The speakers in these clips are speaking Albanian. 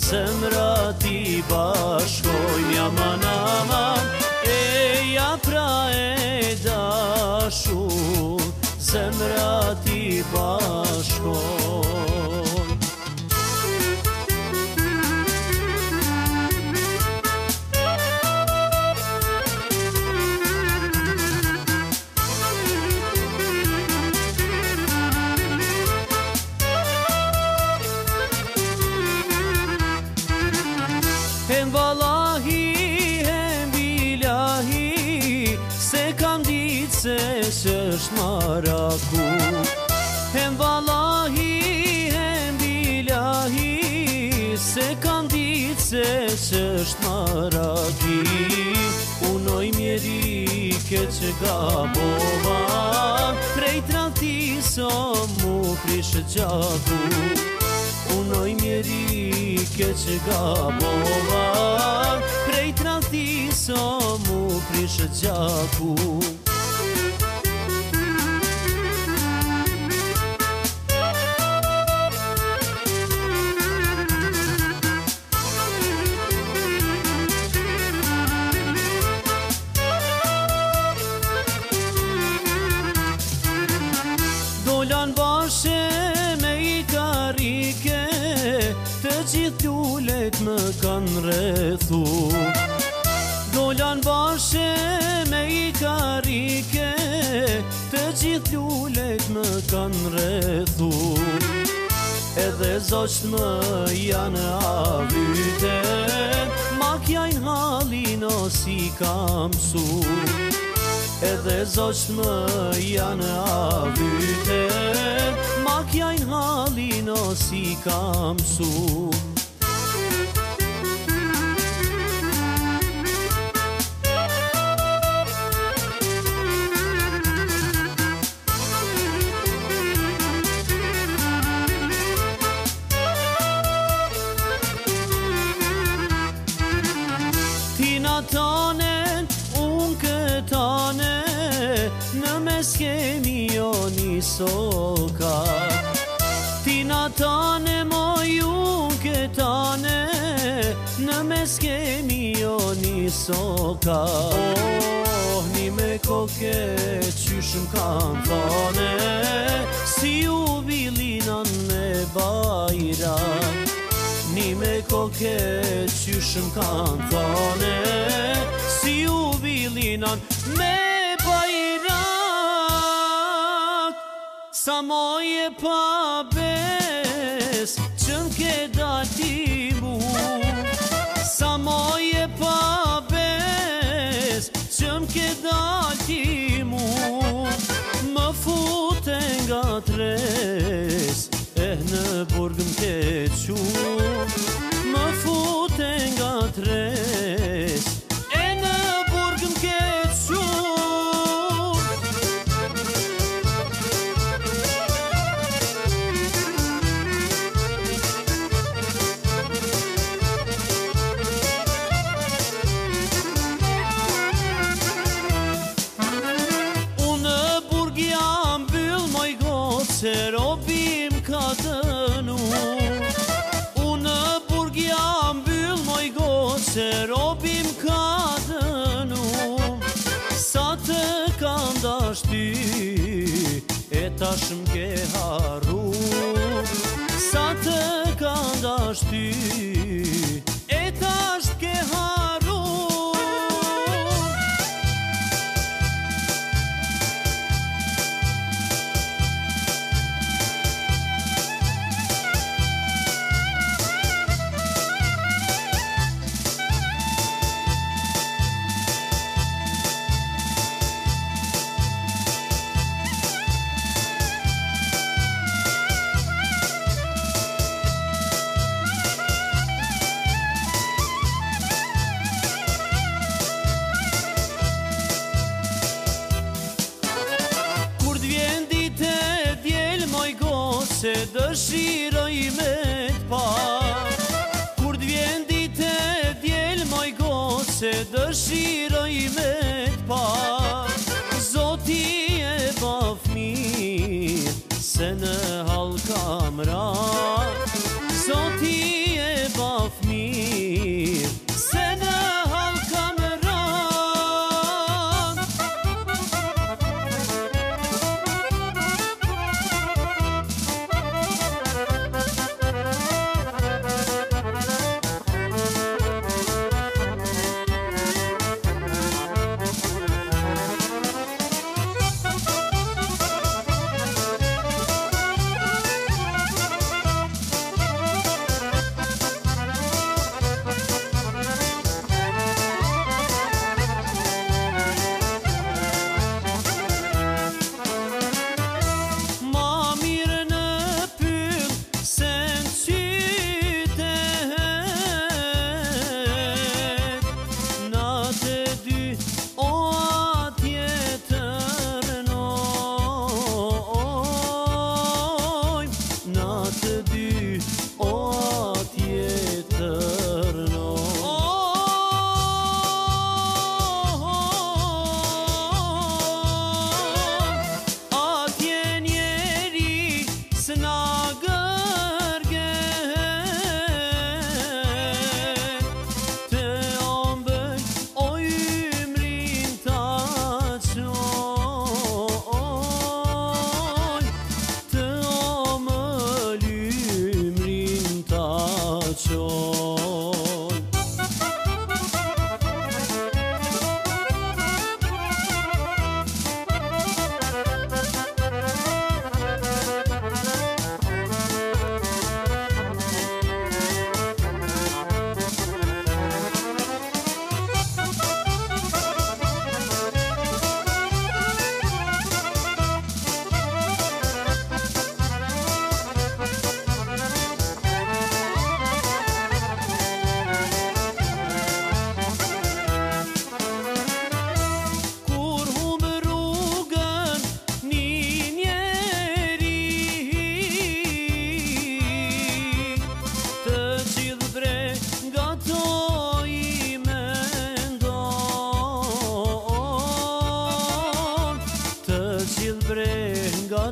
zemra ti bashkojnë Aman, aman, eja pra e dashur, zemra ti bashkojnë. Hem vallahi, hem billahi, se kam ditë se s'është maraku. Hem vallahi, hem billahi, se kam ditë se s'është maraki. Unoj mjeri ke që gabova, prej tradhti so mu prishë gjaku. Unoj mjeri ke që gabova, prej tradhti so mu prishë gjaku. Dolan bashe me I karike, të gjithë lullet më kanë rrethu. Dolan bashe me I karike, të gjithë lullet më kanë rrethu. Edhe zoqt më janë avyte, makjajnë halin o si kam su. Edhe zoqt më janë avyte, makjajnë halin o si kam su. Tina tanen, unë këtane, në mes kemi jo një soka. Tina tane, moj unë këtane, në mes kemi jo një soka. Oh, një me koke qyshëm kam thane, si u bilinan me bajrak. Një me koke qyshëm kanë thane, si u bilinan me bajrak. Sa moje pa bes, që m'ke dati mu. Sa moje pa bes, që m'ke dati mu. Më fute nga tres, në burg m'ke qu. Më fute nga tres, në burg m'ke qu. Unë burg jam byll moj gotë, se robim ka dënu. Unë burg jam byll moj gotë, se robim ka dënu. Sa të kam dash ty, e tash m'ke harru. Sa të kam dash ty, e tash m'ke harru. Se dëshiroj me t'pa, kur t'vjen dite djel moj gotë, se dëshiroj me t'pa. Zoti e baf mirë, se në hall kam ra. Zoti e baf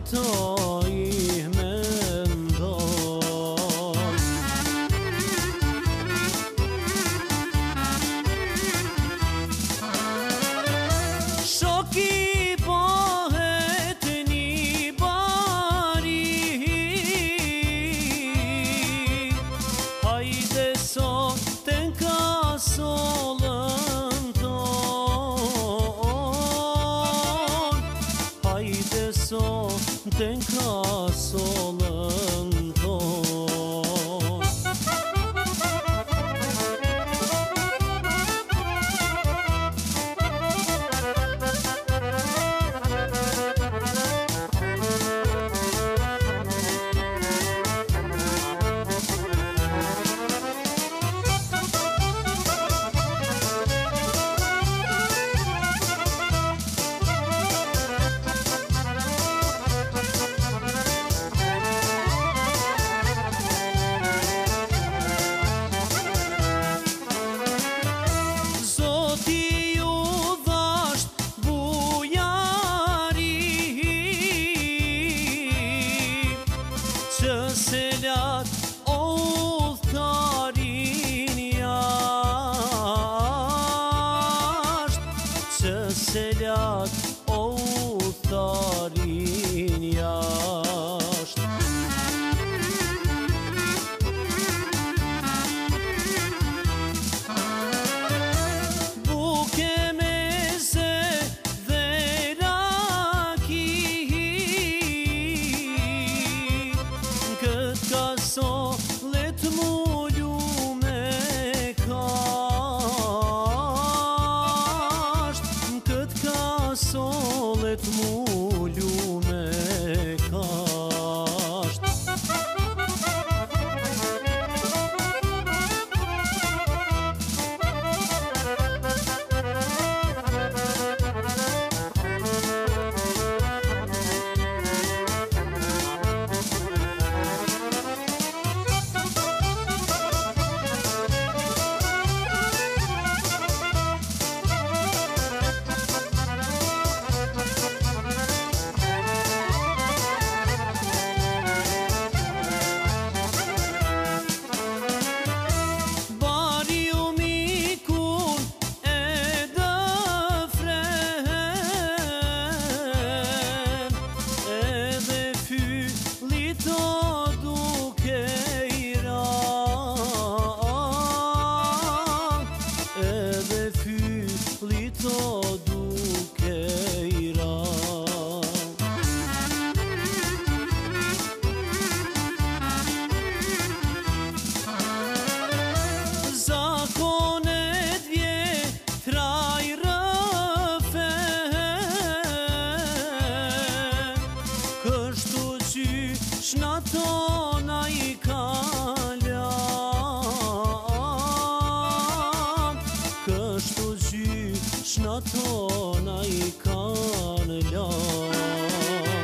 ato i mendon. Shoki bëhet një bari, hajde sot të nkasollën ton, hajde sot të nkasollën ton. Që selat o udhëtarin jasht, që selat o udhëtarin jasht. Buke meze dhe raki, këtë kasollet mullu me kasht, këtë kasollet mullu me kasht. Lito duke i ran. Zakonet vjetra i rëfen, kështu qysh na tona i kalan, kështu qysh na tona i kanë lan.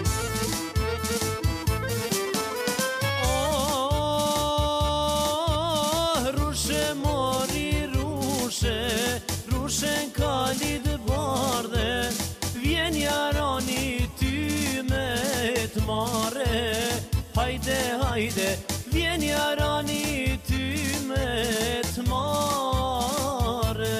Oh, rushe mori rushe, rushe n'kalit bardhe, vjen jarani ty me t'mare. Hajde, hajde, vjen jarani ty me t'mare.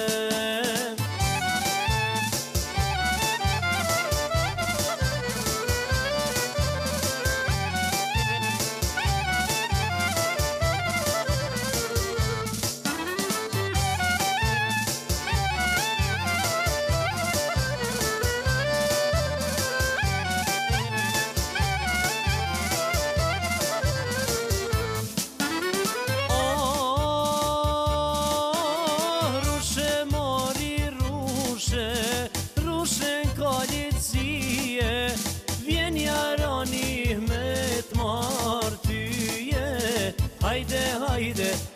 Rushe n'kalit zije, vjen jarani me t'martyje. Hajde, hajde,